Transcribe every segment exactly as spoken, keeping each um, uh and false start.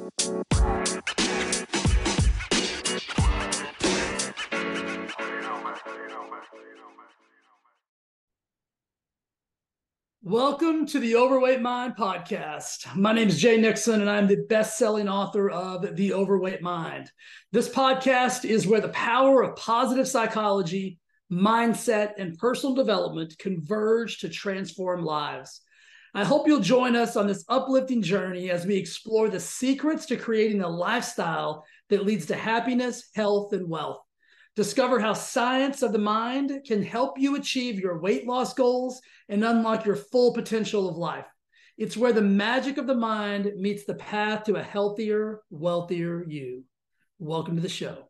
Welcome to the Overweight Mind podcast. My name is Jay Nixon, and I'm the best-selling author of The Overweight Mind. This podcast is where the power of positive psychology, mindset, and personal development converge to transform lives. I hope you'll join us on this uplifting journey as we explore the secrets to creating a lifestyle that leads to happiness, health, and wealth. Discover how science of the mind can help you achieve your weight loss goals and unlock your full potential of life. It's where the magic of the mind meets the path to a healthier, wealthier you. Welcome to the show.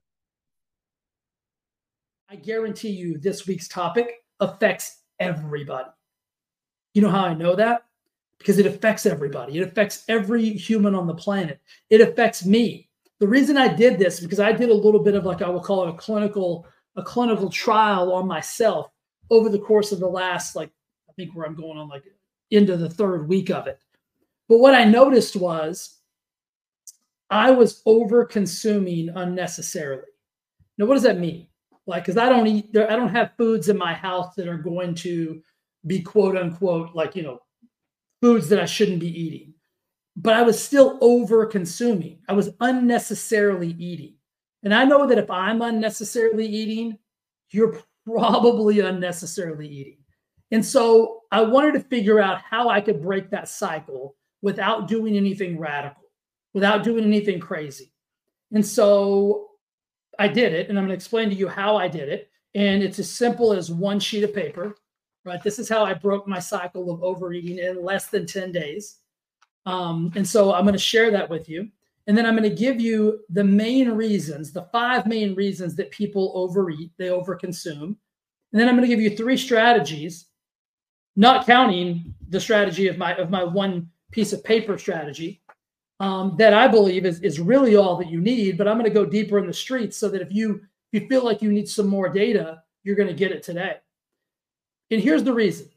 I guarantee you this week's topic affects everybody. You know how I know that? Because it affects everybody. It affects every human on the planet. It affects me. The reason I did this, because I did a little bit of, like, I will call it a clinical, a clinical trial on myself over the course of the last, like, I think where I'm going on, like, into the third week of it. But what I noticed was I was over consuming unnecessarily. Now, what does that mean? Like, because I don't eat, I don't have foods in my house that are going to be quote unquote, like, you know, foods that I shouldn't be eating. But I was still over consuming. I was unnecessarily eating. And I know that if I'm unnecessarily eating, you're probably unnecessarily eating. And so I wanted to figure out how I could break that cycle without doing anything radical, without doing anything crazy. And so I did it, and I'm going to explain to you how I did it. And it's as simple as one sheet of paper, right? This is how I broke my cycle of overeating in less than ten days. Um, and so I'm going to share that with you. And then I'm going to give you the main reasons, the five main reasons that people overeat, they overconsume. And then I'm going to give you three strategies, not counting the strategy of my of my one piece of paper strategy, um, that I believe is, is really all that you need. But I'm going to go deeper in the streets so that if you, if you feel like you need some more data, you're going to get it today. And here's the reason.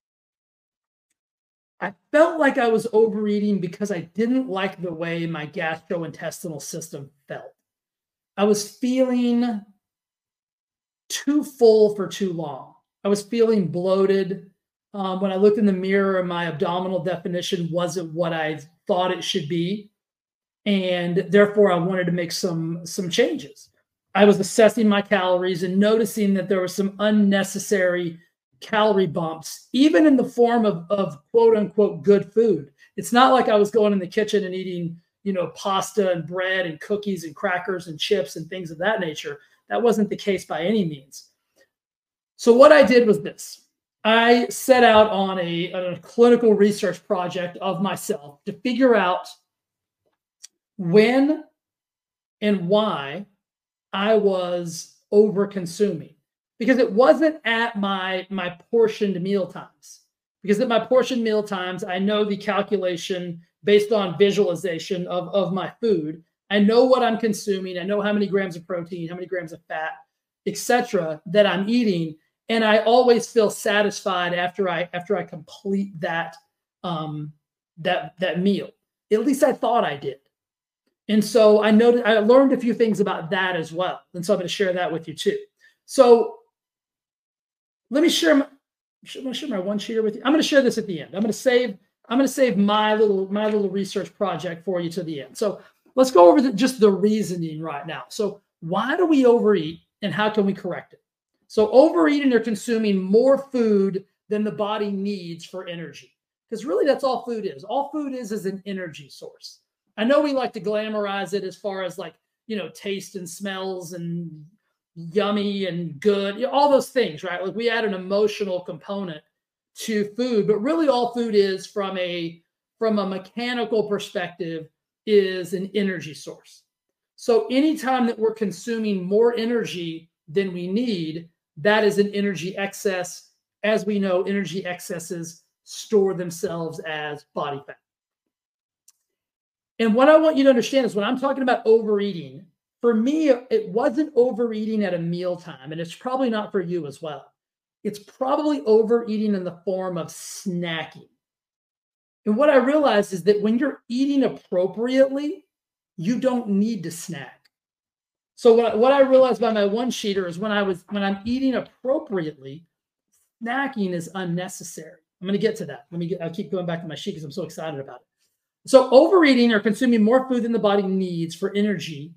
I felt like I was overeating because I didn't like the way my gastrointestinal system felt. I was feeling too full for too long. I was feeling bloated. Um, when I looked in the mirror, my abdominal definition wasn't what I thought it should be. And therefore, I wanted to make some, some changes. I was assessing my calories and noticing that there were some unnecessary calorie bumps, even in the form of, of quote unquote good food. It's not like I was going in the kitchen and eating, you know, pasta and bread and cookies and crackers and chips and things of that nature. That wasn't the case by any means. So what I did was this. I set out on a, a clinical research project of myself to figure out when and why I was over consuming. Because it wasn't at my, my portioned meal times. Because at my portioned meal times, I know the calculation based on visualization of, of my food. I know what I'm consuming. I know how many grams of protein, how many grams of fat, et cetera, that I'm eating. And I always feel satisfied after I after I complete that, um, that, that meal. At least I thought I did. And so I noted, I learned a few things about that as well. And so I'm going to share that with you too. So let me share my, I'm going to share my one sheeter with you. I'm going to share this at the end. I'm going to save, I'm going to save my little, my little research project for you to the end. So let's go over the, just the reasoning right now. So why do we overeat and how can we correct it? So overeating or consuming more food than the body needs for energy. Because really that's all food is. All food is is an energy source. I know we like to glamorize it as far as, like, you know, taste and smells and yummy and good, you know, all those things, right? Like, we add an emotional component to food, but really all food is, from a from a mechanical perspective, is an energy source. So anytime that we're consuming more energy than we need, that is an energy excess. As we know, energy excesses store themselves as body fat. And what I want you to understand is, when I'm talking about overeating, for me, it wasn't overeating at a mealtime, and it's probably not for you as well. It's probably overeating in the form of snacking. And what I realized is that when you're eating appropriately, you don't need to snack. So what, what I realized by my one sheeter is when I was when I'm eating appropriately, snacking is unnecessary. I'm going to get to that. Let me get, I'll keep going back to my sheet because I'm so excited about it. So overeating or consuming more food than the body needs for energy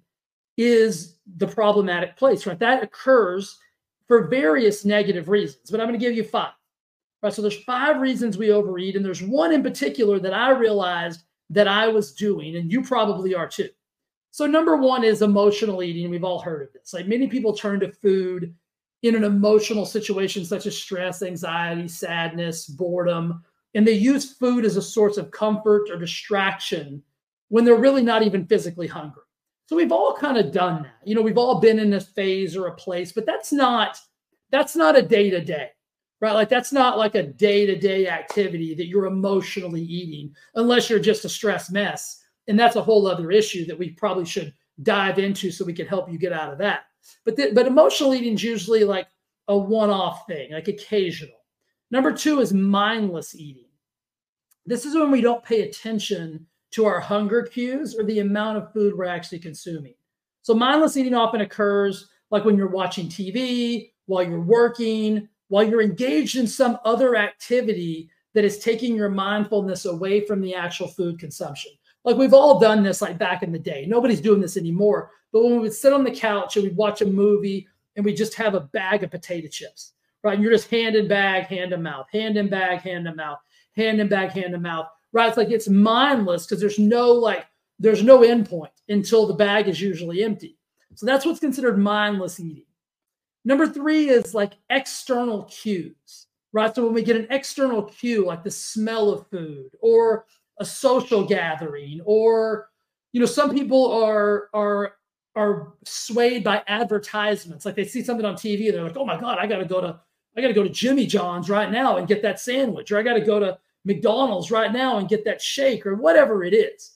is the problematic place, right? That occurs for various negative reasons, but I'm going to give you five. Right, so there's five reasons we overeat, and there's one in particular that I realized that I was doing, and you probably are too. So number one is emotional eating. We've all heard of this. Like many people turn to food in an emotional situation such as stress, anxiety, sadness, boredom, and they use food as a source of comfort or distraction when they're really not even physically hungry. So we've all kind of done that. You know, we've all been in a phase or a place, but that's not that's not a day-to-day. Right? Like that's not like a day-to-day activity that you're emotionally eating, unless you're just a stress mess. And that's a whole other issue that we probably should dive into so we can help you get out of that. But, th- but emotional eating is usually like a one-off thing, like occasional. Number two is mindless eating. This is when we don't pay attention to our hunger cues or the amount of food we're actually consuming. So mindless eating often occurs like when you're watching T V, while you're working, while you're engaged in some other activity that is taking your mindfulness away from the actual food consumption. Like we've all done this like back in the day. Nobody's doing this anymore. But when we would sit on the couch and we'd watch a movie and we just have a bag of potato chips, right? And you're just hand in bag, hand to mouth, hand in bag, hand to mouth, hand in bag, hand to mouth, right? It's like it's mindless because there's no like, there's no end point until the bag is usually empty. So that's what's considered mindless eating. Number three is like external cues, right? So when we get an external cue, like the smell of food or a social gathering, or, you know, some people are, are, are swayed by advertisements. Like they see something on T V and they're like, oh my God, I got to go to, I got to go to Jimmy John's right now and get that sandwich, or I got to go to McDonald's right now and get that shake, or whatever it is.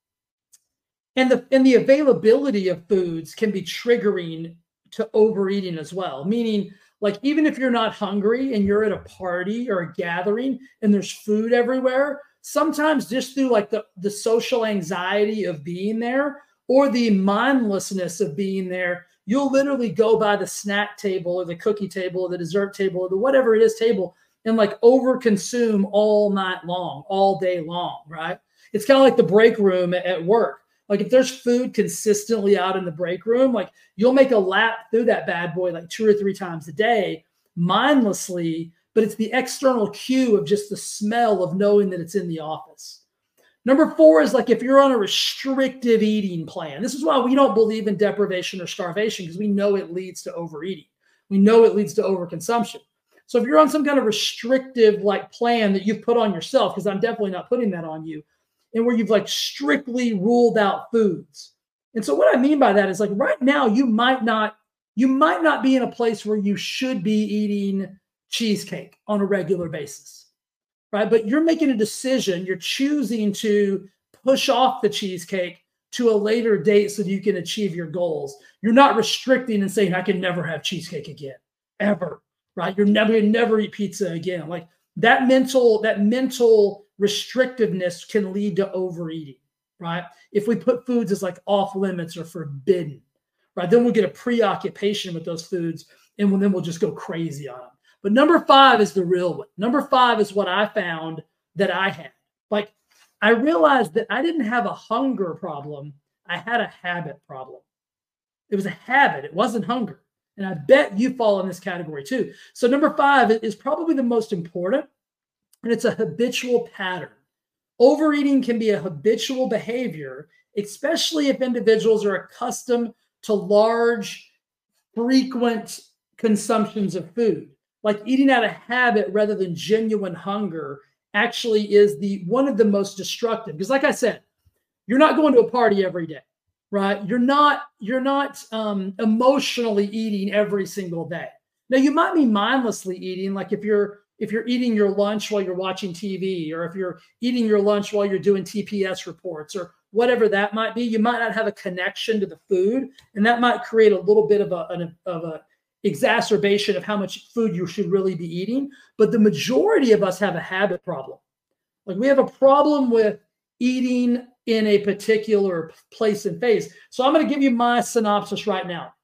And the, and the availability of foods can be triggering to overeating as well. Meaning, like, even if you're not hungry and you're at a party or a gathering and there's food everywhere, sometimes just through like the, the social anxiety of being there or the mindlessness of being there, you'll literally go by the snack table or the cookie table or the dessert table or the whatever it is table and like overconsume all night long, all day long, right? It's kind of like the break room at work. Like if there's food consistently out in the break room, like you'll make a lap through that bad boy like two or three times a day mindlessly, but it's the external cue of just the smell of knowing that it's in the office. Number four is like if you're on a restrictive eating plan. This is why we don't believe in deprivation or starvation, because we know it leads to overeating. We know it leads to overconsumption. So if you're on some kind of restrictive like plan that you've put on yourself, because I'm definitely not putting that on you, and where you've like strictly ruled out foods. And so what I mean by that is like right now you might not, you might not be in a place where you should be eating cheesecake on a regular basis, right? But you're making a decision, you're choosing to push off the cheesecake to a later date so that you can achieve your goals. You're not restricting and saying, I can never have cheesecake again, ever, right? You're never, you never eat pizza again. Like that mental, that mental restrictiveness can lead to overeating, right? If we put foods as like off limits or forbidden, right? Then we'll get a preoccupation with those foods and then we'll just go crazy on them. But number five is the real one. Number five is what I found that I had. Like I realized that I didn't have a hunger problem. I had a habit problem. It was a habit. It wasn't hunger. And I bet you fall in this category too. So number five is probably the most important. And it's a habitual pattern. Overeating can be a habitual behavior, especially if individuals are accustomed to large, frequent consumptions of food. Like eating out of habit rather than genuine hunger actually is the one of the most destructive. Because like I said, you're not going to a party every day, right? You're not, you're not um, emotionally eating every single day. Now you might be mindlessly eating, like if you're If you're eating your lunch while you're watching T V, or if you're eating your lunch while you're doing T P S reports, or whatever that might be, you might not have a connection to the food, and that might create a little bit of a, an, of a exacerbation of how much food you should really be eating. But the majority of us have a habit problem. Like we have a problem with eating in a particular place and phase. So I'm going to give you my synopsis right now.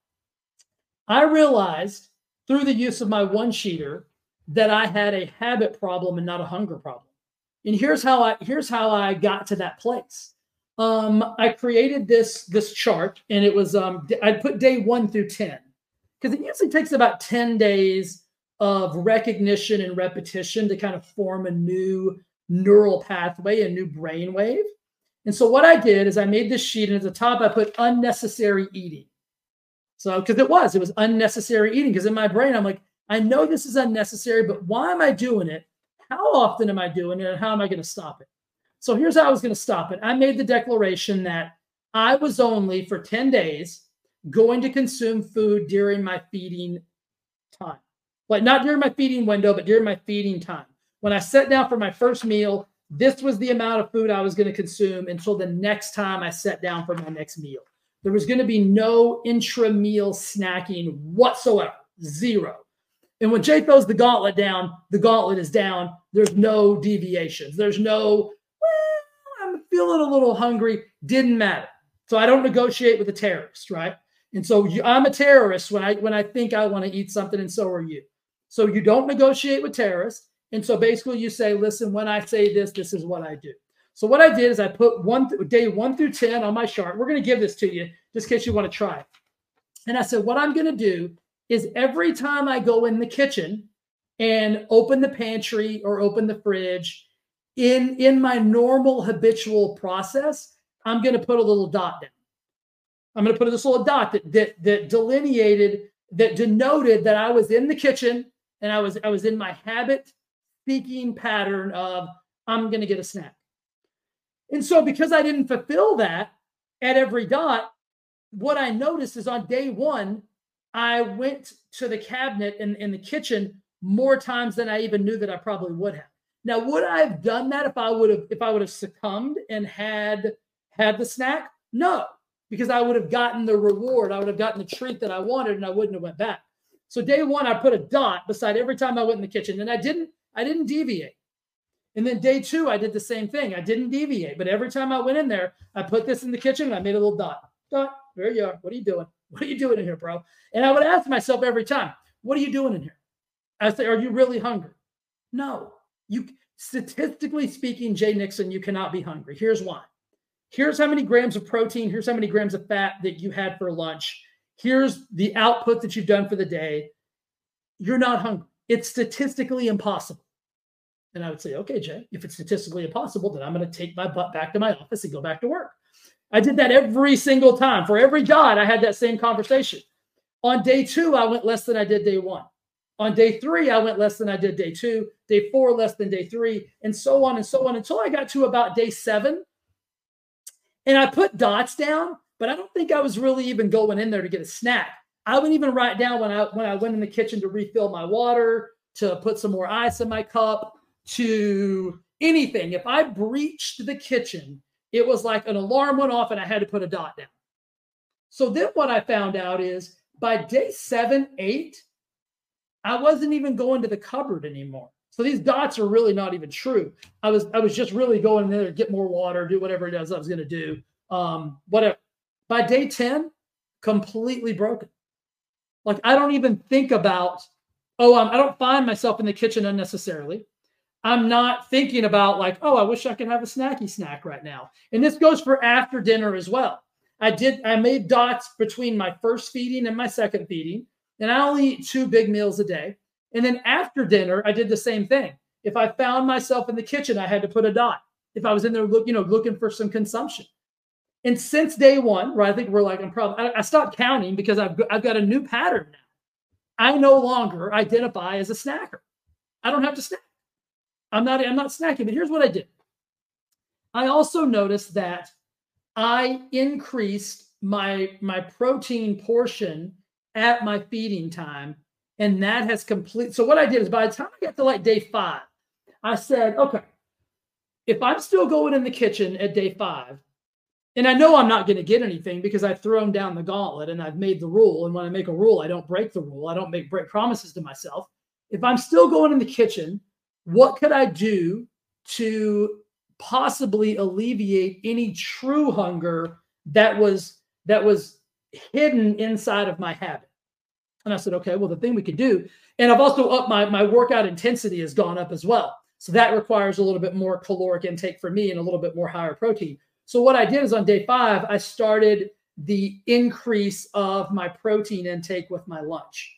I realized through the use of my one sheeter that I had a habit problem and not a hunger problem. And here's how I here's how I got to that place. Um, I created this this chart, and it was um, I put day one through ten because it usually takes about ten days of recognition and repetition to kind of form a new neural pathway, a new brain wave. And so what I did is I made this sheet, and at the top I put unnecessary eating. So because it was, it was unnecessary eating, because in my brain I'm like, I know this is unnecessary, but why am I doing it? How often am I doing it? And how am I going to stop it? So here's how I was going to stop it. I made the declaration that I was only for ten days going to consume food during my feeding time. Like not during my feeding window, but during my feeding time. When I sat down for my first meal, this was the amount of food I was going to consume until the next time I sat down for my next meal. There was going to be no intra-meal snacking whatsoever. Zero. And when Jay throws the gauntlet down, the gauntlet is down. There's no deviations. There's no, well, I'm feeling a little hungry. Didn't matter. So I don't negotiate with a terrorist, right? And so you, I'm a terrorist when I when I think I want to eat something, and so are you. So you don't negotiate with terrorists. And so basically you say, listen, when I say this, this is what I do. So what I did is I put one day one through ten on my chart. We're going to give this to you just in case you want to try it. And I said, what I'm going to do is every time I go in the kitchen and open the pantry or open the fridge, in, in my normal habitual process, I'm going to put a little dot down. I'm going to put this little dot that, that, that delineated, that denoted that I was in the kitchen and I was, I was in my habit speaking pattern of I'm going to get a snack. And so because I didn't fulfill that at every dot, what I noticed is on day one, I went to the cabinet in, in the kitchen more times than I even knew that I probably would have. Now, would I have done that if I would have if I would have succumbed and had had the snack? No, because I would have gotten the reward. I would have gotten the treat that I wanted, and I wouldn't have went back. So day one, I put a dot beside every time I went in the kitchen, and I didn't I didn't deviate. And then day two, I did the same thing. I didn't deviate, but every time I went in there, I put this in the kitchen and I made a little dot. Dot, there you are. What are you doing? What are you doing in here, bro? And I would ask myself every time, what are you doing in here? I say, are you really hungry? No. You, statistically speaking, Jay Nixon, you cannot be hungry. Here's why. Here's how many grams of protein. Here's how many grams of fat that you had for lunch. Here's the output that you've done for the day. You're not hungry. It's statistically impossible. And I would say, okay, Jay, if it's statistically impossible, then I'm going to take my butt back to my office and go back to work. I did that every single time. For every dot, I had that same conversation. On day two, I went less than I did day one. On day three, I went less than I did day two. Day four, less than day three, and so on and so on until I got to about day seven. And I put dots down, but I don't think I was really even going in there to get a snack. I would even write down when I when I went in the kitchen to refill my water, to put some more ice in my cup, to anything. If I breached the kitchen, it was like an alarm went off and I had to put a dot down. So then what I found out is by day seven, eight, I wasn't even going to the cupboard anymore. So these dots are really not even true. I was I was just really going in there to get more water, do whatever it is I was going to do. Um, whatever. By day ten, completely broken. Like I don't even think about, oh, I'm, I don't find myself in the kitchen unnecessarily. I'm not thinking about like, oh, I wish I could have a snacky snack right now. And this goes for after dinner as well. I did, I made dots between my first feeding and my second feeding, and I only eat two big meals a day. And then after dinner, I did the same thing. If I found myself in the kitchen, I had to put a dot. If I was in there, look, you know, looking for some consumption. And since day one, right, I think we're like, I'm probably, I, I stopped counting because I've, I've got a new pattern now. I no longer identify as a snacker. I don't have to snack. I'm not, I'm not snacking, but here's what I did. I also noticed that I increased my, my protein portion at my feeding time, and that has complete. So what I did is by the time I got to like day five, I said, okay, if I'm still going in the kitchen at day five, and I know I'm not going to get anything because I've thrown down the gauntlet and I've made the rule. And when I make a rule, I don't break the rule. I don't make break promises to myself. If I'm still going in the kitchen, what could I do to possibly alleviate any true hunger that was that was hidden inside of my habit. And I said, okay, well, the thing we could do, and I've also upped my, my workout intensity has gone up as well. So that requires a little bit more caloric intake for me and a little bit more higher protein. So what I did is on day five, I started the increase of my protein intake with my lunch.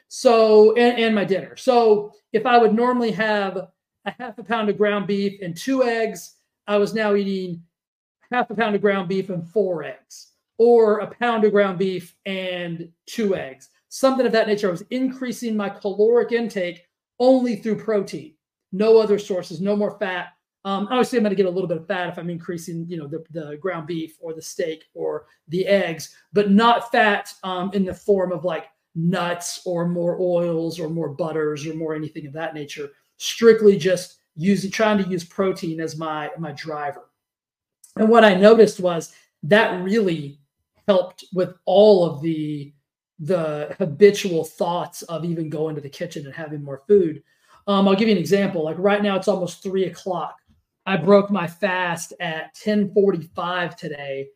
So, and, and my dinner. So if I would normally have a half a pound of ground beef and two eggs, I was now eating half a pound of ground beef and four eggs, or a pound of ground beef and two eggs, something of that nature. I was increasing my caloric intake only through protein, no other sources, no more fat. Um, obviously, I'm going to get a little bit of fat if I'm increasing, you know, the, the ground beef or the steak or the eggs, but not fat um, in the form of like nuts or more oils or more butters or more anything of that nature. Strictly just using, trying to use protein as my my driver. And what I noticed was that really helped with all of the the habitual thoughts of even going to the kitchen and having more food. Um, I'll give you an example. Like right now, it's almost three o'clock. I broke my fast at ten forty-five today,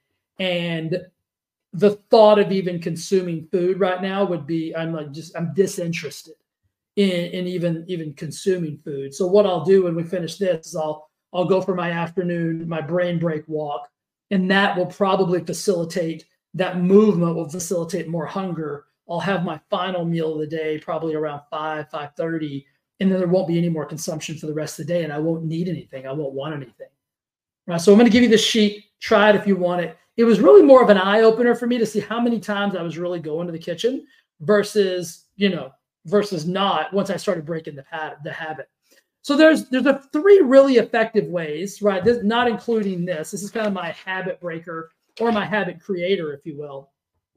and the thought of even consuming food right now would be, I'm like, just, I'm disinterested in, in even, even consuming food. So what I'll do when we finish this is I'll, I'll go for my afternoon, my brain break walk, and that will probably facilitate, that movement will facilitate more hunger. I'll have my final meal of the day, probably around five, five thirty, and then there won't be any more consumption for the rest of the day, and I won't need anything. I won't want anything. Right, so I'm going to give you this sheet. Try it if you want it. It was really more of an eye-opener for me to see how many times I was really going to the kitchen versus, you know, versus not once I started breaking the, the habit. So there's there's a three really effective ways, right? This, not including this. This is kind of my habit breaker or my habit creator, if you will.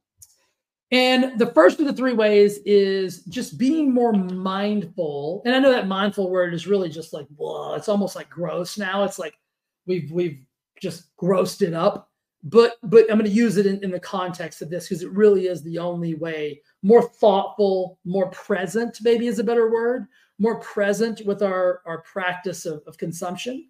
And the first of the three ways is just being more mindful. And I know that mindful word is really just like, blah, it's almost like gross now. It's like we've we've just grossed it up. But but I'm going to use it in, in the context of this because it really is the only way. More thoughtful, more present, maybe is a better word, more present with our, our practice of, of consumption.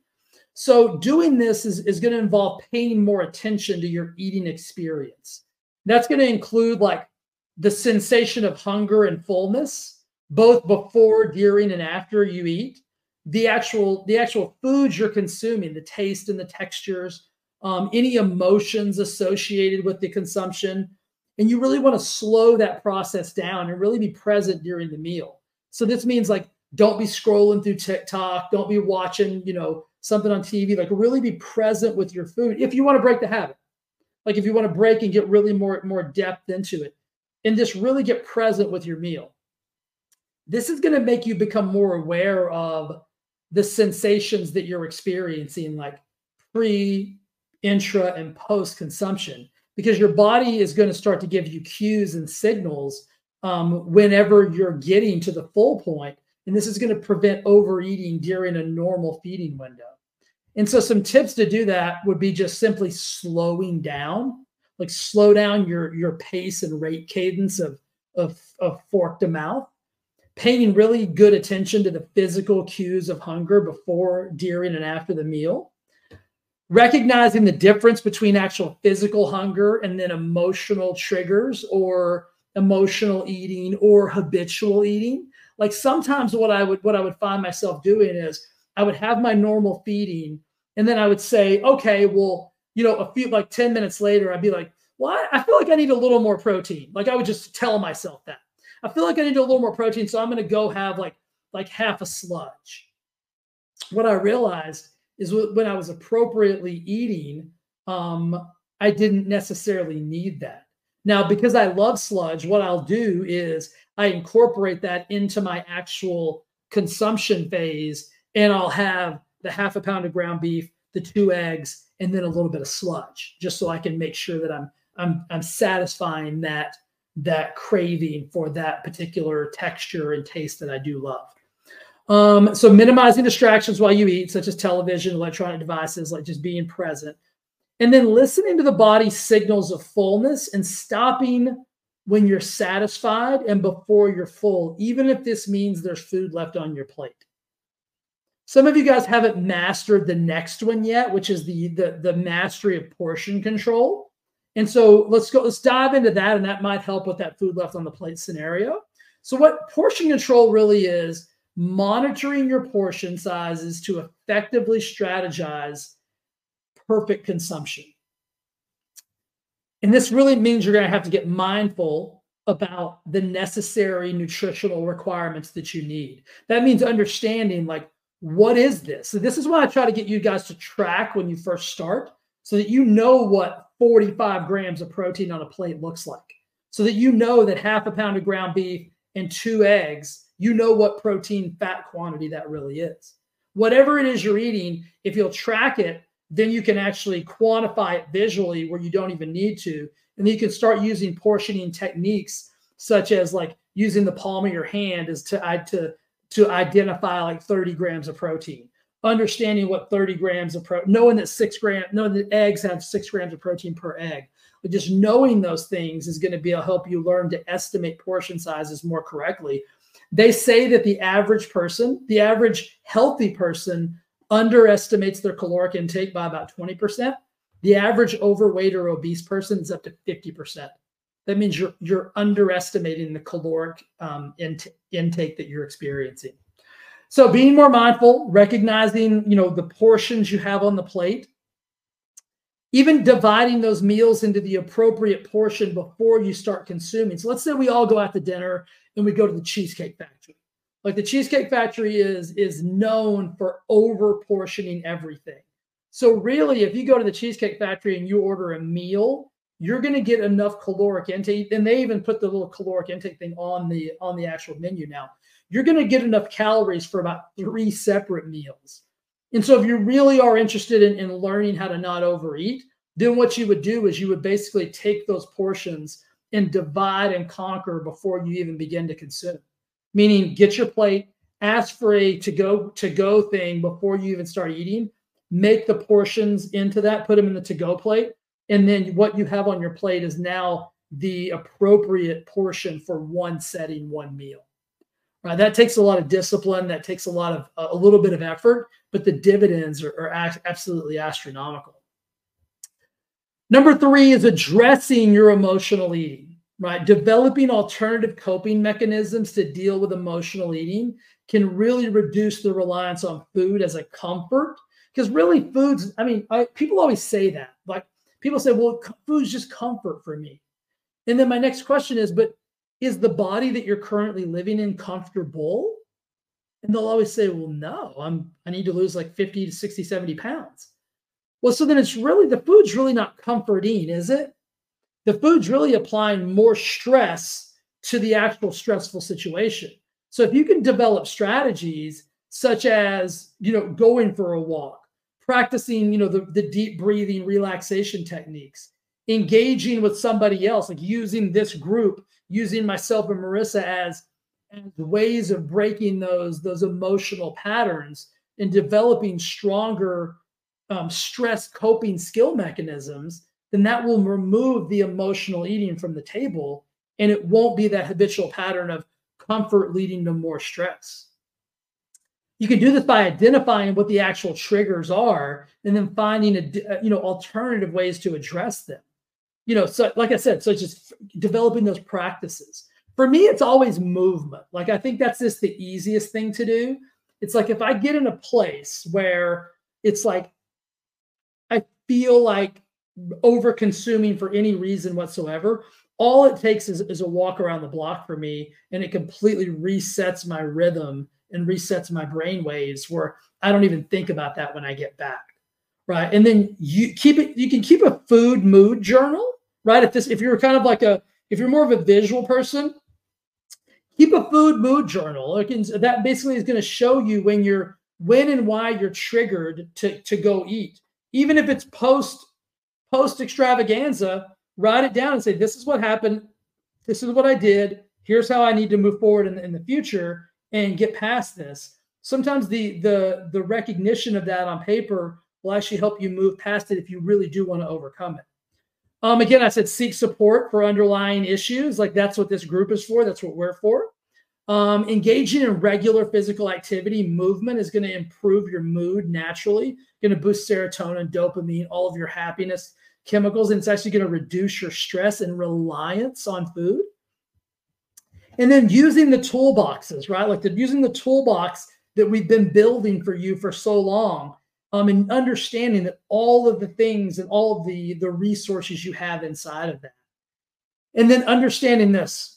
So doing this is, is going to involve paying more attention to your eating experience. That's going to include like the sensation of hunger and fullness, both before, during, and after you eat. The actual, the actual foods you're consuming, the taste and the textures, um, any emotions associated with the consumption. And you really want to slow that process down and really be present during the meal. So this means like, don't be scrolling through TikTok. Don't be watching, you know, something on T V. Like really be present with your food if you want to break the habit. Like if you want to break and get really more, more depth into it and just really get present with your meal. This is going to make you become more aware of the sensations that you're experiencing, like pre, intra, and post consumption, because your body is going to start to give you cues and signals um, whenever you're getting to the full point. And this is going to prevent overeating during a normal feeding window. And so some tips to do that would be just simply slowing down, like slow down your, your pace and rate cadence of, of, of fork to mouth, paying really good attention to the physical cues of hunger before, during, and after the meal, recognizing the difference between actual physical hunger and then emotional triggers or emotional eating or habitual eating. Like sometimes what I would what I would find myself doing is I would have my normal feeding and then I would say, okay, well, you know, a few like ten minutes later, I'd be like, well, I, I feel like I need a little more protein. Like I would just tell myself that. I feel like I need a little more protein, so I'm going to go have like like half a sludge. What I realized is when I was appropriately eating, um, I didn't necessarily need that. Now, because I love sludge, what I'll do is I incorporate that into my actual consumption phase, and I'll have the half a pound of ground beef, the two eggs, and then a little bit of sludge, just so I can make sure that I'm I'm I'm satisfying that that craving for that particular texture and taste that I do love. Um, so minimizing distractions while you eat, such as television, electronic devices, like just being present. And then listening to the body's signals of fullness and stopping when you're satisfied and before you're full, even if this means there's food left on your plate. Some of you guys haven't mastered the next one yet, which is the, the, the mastery of portion control. And so let's go, let's dive into that, and that might help with that food left on the plate scenario. So what portion control really is, monitoring your portion sizes to effectively strategize perfect consumption. And this really means you're going to have to get mindful about the necessary nutritional requirements that you need. That means understanding, like, what is this? So this is why I try to get you guys to track when you first start, so that you know what forty-five grams of protein on a plate looks like, so that you know that half a pound of ground beef and two eggs, you know what protein fat quantity that really is. Whatever it is you're eating, if you'll track it, then you can actually quantify it visually where you don't even need to. And then you can start using portioning techniques, such as like using the palm of your hand as to, to, to identify like thirty grams of protein, understanding what thirty grams of protein, knowing that six grams, knowing that eggs have six grams of protein per egg. But just knowing those things is going to be able to help you learn to estimate portion sizes more correctly. They say that the average person, the average healthy person, underestimates their caloric intake by about twenty percent. The average overweight or obese person is up to fifty percent. That means you're, you're underestimating the caloric um, int intake that you're experiencing. So being more mindful, recognizing, you know, the portions you have on the plate, even dividing those meals into the appropriate portion before you start consuming. So let's say we all go out to dinner and we go to the Cheesecake Factory. Like the Cheesecake Factory is, is known for over portioning everything. So really, if you go to the Cheesecake Factory and you order a meal, you're going to get enough caloric intake. And they even put the little caloric intake thing on the, on the actual menu now. You're going to get enough calories for about three separate meals. And so if you really are interested in, in learning how to not overeat, then what you would do is you would basically take those portions and divide and conquer before you even begin to consume. Meaning, get your plate, ask for a to-go to-go thing before you even start eating, make the portions into that, put them in the to-go plate, and then what you have on your plate is now the appropriate portion for one setting, one meal. Right? That takes a lot of discipline. That takes a lot of a little bit of effort, but the dividends are, are absolutely astronomical. Number three is addressing your emotional eating, right? Developing alternative coping mechanisms to deal with emotional eating can really reduce the reliance on food as a comfort. Because really foods, I mean, I, people always say that. Like people say, well, food's just comfort for me. And then my next question is, but is the body that you're currently living in comfortable? And they'll always say, well, no, I'm, I need to lose like fifty to sixty, seventy pounds. Well, so then it's really, the food's really not comforting, is it? The food's really applying more stress to the actual stressful situation. So if you can develop strategies such as, you know, going for a walk, practicing, you know, the, the deep breathing relaxation techniques, engaging with somebody else, like using this group, using myself and Marissa as, as ways of breaking those, those emotional patterns and developing stronger um, stress coping skill mechanisms, then that will remove the emotional eating from the table. And it won't be that habitual pattern of comfort leading to more stress. You can do this by identifying what the actual triggers are and then finding a, you know, alternative ways to address them. You know, so like I said, so just developing those practices. For me, it's always movement. Like, I think that's just the easiest thing to do. It's like, if I get in a place where it's like, I feel like over consuming for any reason whatsoever, all it takes is, is a walk around the block for me, and it completely resets my rhythm and resets my brain waves where I don't even think about that when I get back. Right. And then you keep it, you can keep a food mood journal, right? If this, if you're kind of like a, if you're more of a visual person, keep a food mood journal. It can, that basically is going to show you when you're, when and why you're triggered to, to go eat. Even if it's post, post extravaganza, write it down and say, this is what happened. This is what I did. Here's how I need to move forward in, in the future and get past this. Sometimes the, the, the recognition of that on paper will actually help you move past it if you really do want to overcome it. Um, again, I said seek support for underlying issues. Like, that's what this group is for. That's what we're for. Um, engaging in regular physical activity, movement is going to improve your mood naturally, going to boost serotonin, dopamine, all of your happiness chemicals, and it's actually going to reduce your stress and reliance on food. And then using the toolboxes, right? Like the, using the toolbox that we've been building for you for so long, um, and understanding that all of the things and all of the, the resources you have inside of that. And then understanding this.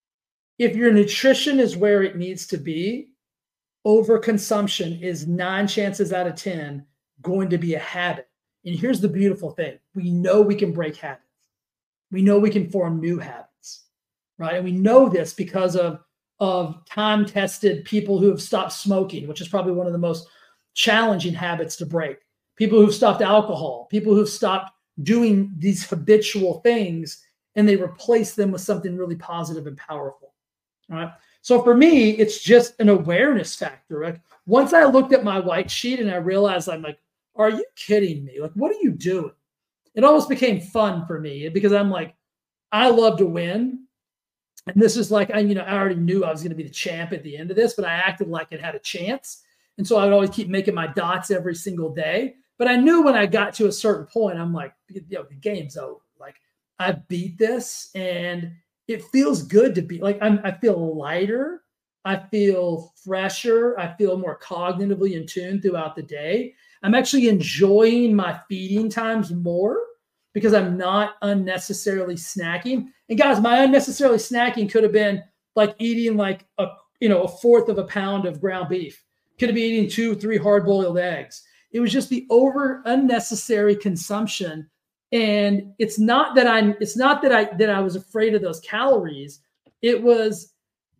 If your nutrition is where it needs to be, overconsumption is nine chances out of ten going to be a habit. And here's the beautiful thing. We know we can break habits. We know we can form new habits, right? And we know this because of, of time-tested people who have stopped smoking, which is probably one of the most challenging habits to break. People who've stopped alcohol, people who've stopped doing these habitual things, and they replace them with something really positive and powerful. All right. So for me, it's just an awareness factor. Like once I looked at my white sheet and I realized, I'm like, are you kidding me? Like, what are you doing? It almost became fun for me because I'm like, I love to win. And this is like, I, you know, I already knew I was going to be the champ at the end of this, but I acted like it had a chance. And so I would always keep making my dots every single day. But I knew when I got to a certain point, I'm like, you know, the game's over. Like I beat this, and it feels good to be like, I'm, I feel lighter. I feel fresher. I feel more cognitively in tune throughout the day. I'm actually enjoying my feeding times more because I'm not unnecessarily snacking. And guys, my unnecessarily snacking could have been like eating like a, you know, a fourth of a pound of ground beef. Could have been eating two, three hard-boiled eggs. It was just the over unnecessary consumption. And it's not that I'm, it's not that I, that I was afraid of those calories. It was,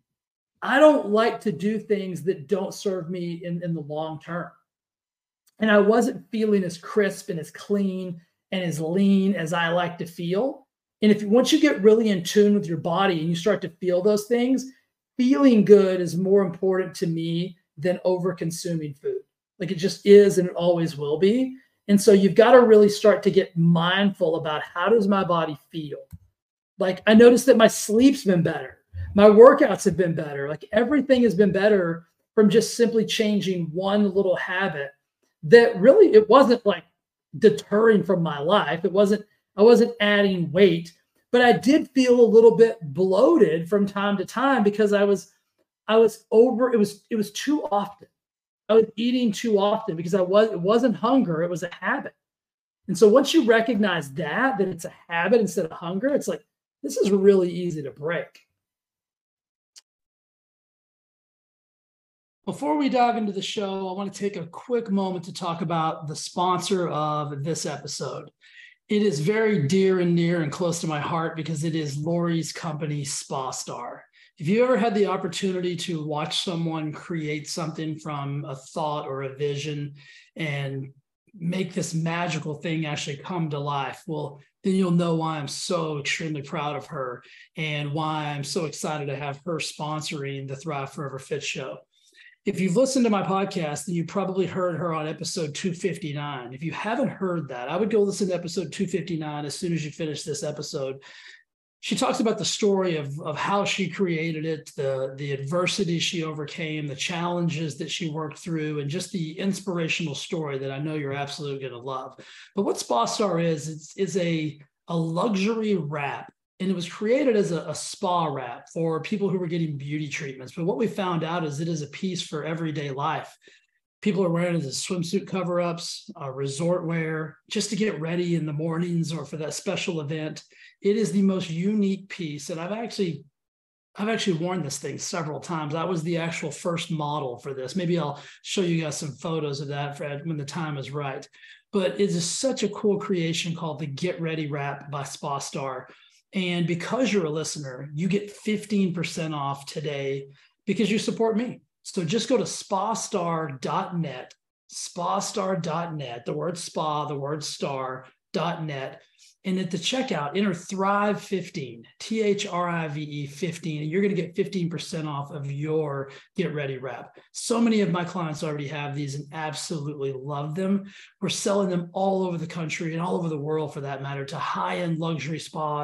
I don't like to do things that don't serve me in, in the long term. And I wasn't feeling as crisp and as clean and as lean as I like to feel. And if once you get really in tune with your body and you start to feel those things, feeling good is more important to me than over consuming food. Like it just is, and it always will be. And so you've got to really start to get mindful about how does my body feel? Like I noticed that my sleep's been better. My workouts have been better. Like everything has been better from just simply changing one little habit that really, it wasn't like deterring from my life. It wasn't, I wasn't adding weight, but I did feel a little bit bloated from time to time because I was, I was over, it was, it was too often. I was eating too often because I was, it wasn't hunger, it was a habit. And so once you recognize that, that it's a habit instead of hunger, it's like, this is really easy to break. Before we dive into the show, I want to take a quick moment to talk about the sponsor of this episode. It is very dear and near and close to my heart because it is Lori's company, SpaStar. If you ever had the opportunity to watch someone create something from a thought or a vision and make this magical thing actually come to life, well, then you'll know why I'm so extremely proud of her and why I'm so excited to have her sponsoring the Thrive Forever Fit show. If you've listened to my podcast, then you probably heard her on episode two fifty-nine. If you haven't heard that, I would go listen to episode two fifty-nine as soon as you finish this episode. She talks about the story of, of how she created it, the, the adversity she overcame, the challenges that she worked through, and just the inspirational story that I know you're absolutely going to love. But what SpaStar is, it's, is a, a luxury wrap. And it was created as a, a spa wrap for people who were getting beauty treatments. But what we found out is it is a piece for everyday life. People are wearing it as swimsuit cover-ups, uh, resort wear, just to get ready in the mornings or for that special event. It is the most unique piece. And I've actually, I've actually worn this thing several times. I was the actual first model for this. Maybe I'll show you guys some photos of that, Fred, when the time is right. But it is such a cool creation called the Get Ready Wrap by SpaStar. And because you're a listener, you get fifteen percent off today because you support me. So just go to spastar dot net, spastar dot net, the word spa, the word star dot net. And at the checkout, enter Thrive fifteen, T H R I V E fifteen, and you're going to get fifteen percent off of your Get Ready Wrap. So many of my clients already have these and absolutely love them. We're selling them all over the country and all over the world, for that matter, to high-end luxury spas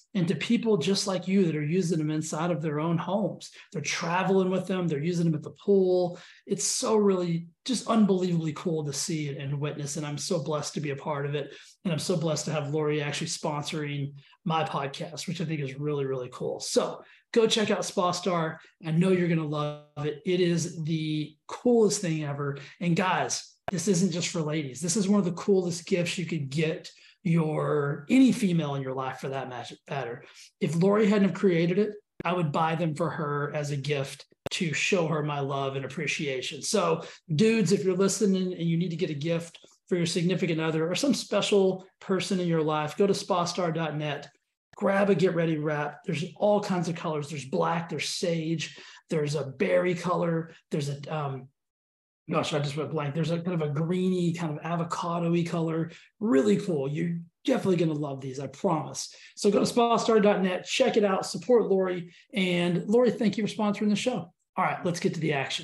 and to people just like you that are using them inside of their own homes. They're traveling with them. They're using them at the pool. It's so really just unbelievably cool to see and witness. And I'm so blessed to be a part of it. And I'm so blessed to have Lori actually sponsoring my podcast, which I think is really, really cool. So go check out Spa Star. I know you're going to love it. It is the coolest thing ever. And guys, this isn't just for ladies. This is one of the coolest gifts you could get your any female in your life for that matter. If Lori hadn't have created it, I would buy them for her as a gift to show her my love and appreciation. So dudes, if you're listening and you need to get a gift for your significant other or some special person in your life, go to spa star dot net, grab a Get Ready wrap. There's all kinds of colors. There's black, there's sage, there's a berry color, there's a um gosh, I just went blank. There's a kind of a greeny, kind of avocado-y color. Really cool. You're definitely going to love these, I promise. So go to spa star dot net, check it out, support Lori. And Lori, thank you for sponsoring the show. All right, let's get to the action.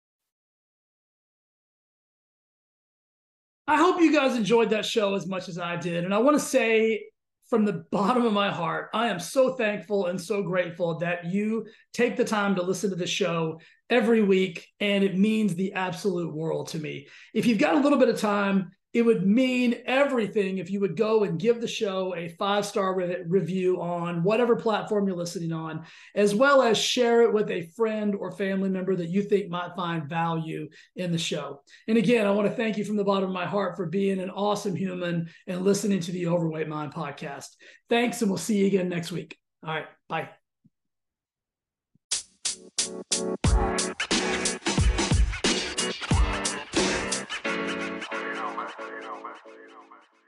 I hope you guys enjoyed that show as much as I did. And I want to say from the bottom of my heart, I am so thankful and so grateful that you take the time to listen to the show every week, and it means the absolute world to me. If you've got a little bit of time, it would mean everything if you would go and give the show a five-star re- review on whatever platform you're listening on, as well as share it with a friend or family member that you think might find value in the show. And again, I want to thank you from the bottom of my heart for being an awesome human and listening to the Overweight Mind podcast. Thanks, and we'll see you again next week. All right, bye. You know, man. You know, man.